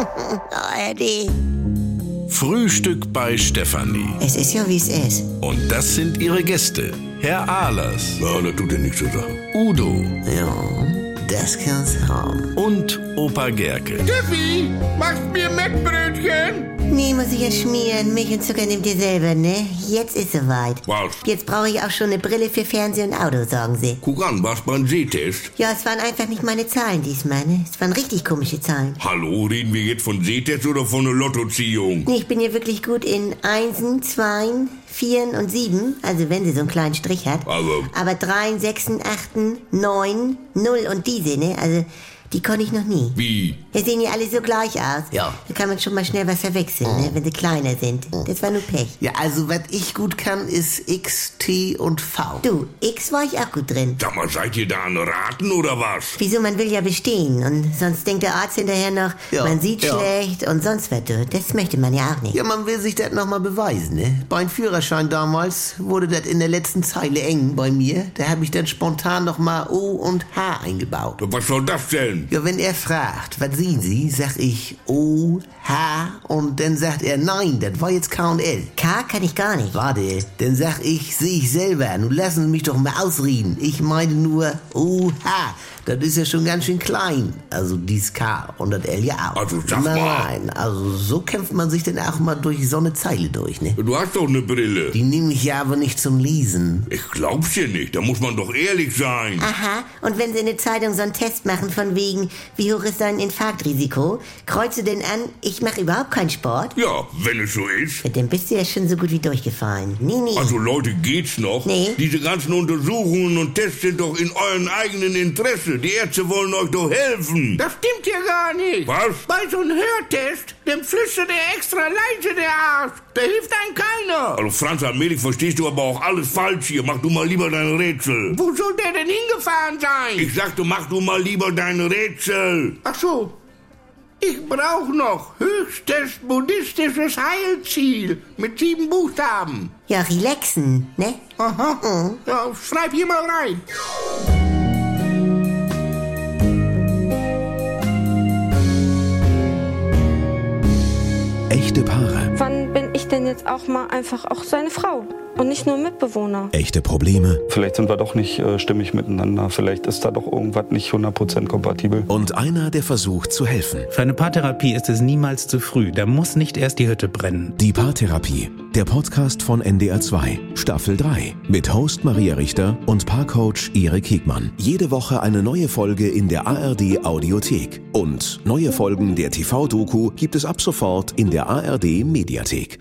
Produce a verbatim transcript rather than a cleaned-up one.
Oh, Eddie. Frühstück bei Stefanie. Es ist ja, wie es ist. Und das sind ihre Gäste. Herr Ahlers. Ja, das tut ja nichts zur Sache. Udo. Ja, das kann's haben. Und Opa Gerke. Steffi, machst mir Mettbrötchen? Nee, muss ich ja schmieren. Milch und Zucker nehmt ihr selber, ne? Jetzt ist soweit. Was? Jetzt brauche ich auch schon eine Brille für Fernsehen und Auto, sagen sie. Guck an, was beim Sehtest? Ja, es waren einfach nicht meine Zahlen diesmal, ne? Es waren richtig komische Zahlen. Hallo, reden wir jetzt von Sehtest oder von einer Lottoziehung? Nee, ich bin ja wirklich gut in Einsen, Zweien, Vieren und Sieben. Also wenn sie so einen kleinen Strich hat. Aber- Aber Dreien, Sechsen, Achten, Neun, Null und diese, ne? Also die konnte ich noch nie. Wie? Wir sehen ja alle so gleich aus. Ja. Da kann man schon mal schnell was verwechseln, ne? Wenn sie kleiner sind. Das war nur Pech. Ja, also was ich gut kann, ist X, T und V. Du, X war ich auch gut drin. Sag mal, seid ihr da an Raten oder was? Wieso, man will ja bestehen. Und sonst denkt der Arzt hinterher noch, Ja, man sieht ja. schlecht und sonst was. Du. Das möchte man ja auch nicht. Ja, man will sich das nochmal beweisen, ne? Beim Führerschein damals wurde das in der letzten Zeile eng bei mir. Da habe ich dann spontan nochmal O und H eingebaut. Was soll das denn? Ja, wenn er fragt, was sehen Sie, sag ich O, H und dann sagt er, nein, das war jetzt K und L. K kann ich gar nicht. Warte, dann sag ich, sehe ich selber. Nun lassen Sie mich doch mal ausreden. Ich meine nur O, H. Das ist ja schon ganz schön klein. Also dies K und das L ja auch. Also sag mal. Nein, also so kämpft man sich dann auch mal durch so eine Zeile durch, ne? Du hast doch eine Brille. Die nehme ich ja aber nicht zum Lesen. Ich glaub's dir nicht, da muss man doch ehrlich sein. Aha, und wenn sie in der Zeitung so einen Test machen von wegen, wie hoch ist dein Infarktrisiko, kreuzt du denn an, ich mache überhaupt keinen Sport? Ja, wenn es so ist. Ja, dann bist du ja schon so gut wie durchgefallen. Nee, nee. Also Leute, geht's noch? Nee. Diese ganzen Untersuchungen und Tests sind doch in euren eigenen Interesse. Die Ärzte wollen euch doch helfen. Das stimmt ja gar nicht. Was? Bei so einem Hörtest, dem flüstert er extra leise der Arzt. Da hilft einem keiner. Also Franz, allmählich verstehst du aber auch alles falsch hier. Mach du mal lieber dein Rätsel. Wo soll der denn hingefahren sein? Ich sagte, mach du mal lieber dein Rätsel. Ach so. Ich brauche noch höchstes buddhistisches Heilziel mit sieben Buchstaben. Ja, relaxen, ne? Aha. Ja, schreib hier mal rein. Echte Paare. Wann bin ich denn jetzt auch mal einfach auch seine Frau und nicht nur Mitbewohner? Echte Probleme. Vielleicht sind wir doch nicht äh, stimmig miteinander. Vielleicht ist da doch irgendwas nicht hundert Prozent kompatibel. Und einer, der versucht zu helfen. Für eine Paartherapie ist es niemals zu früh. Da muss nicht erst die Hütte brennen. Die Paartherapie. Der Podcast von N D R zwei. Staffel drei. Mit Host Maria Richter und Paarcoach Erik Hegmann. Jede Woche eine neue Folge in der A R D Audiothek. Und neue Folgen der T V-Doku gibt es ab sofort in der A R D Mediathek.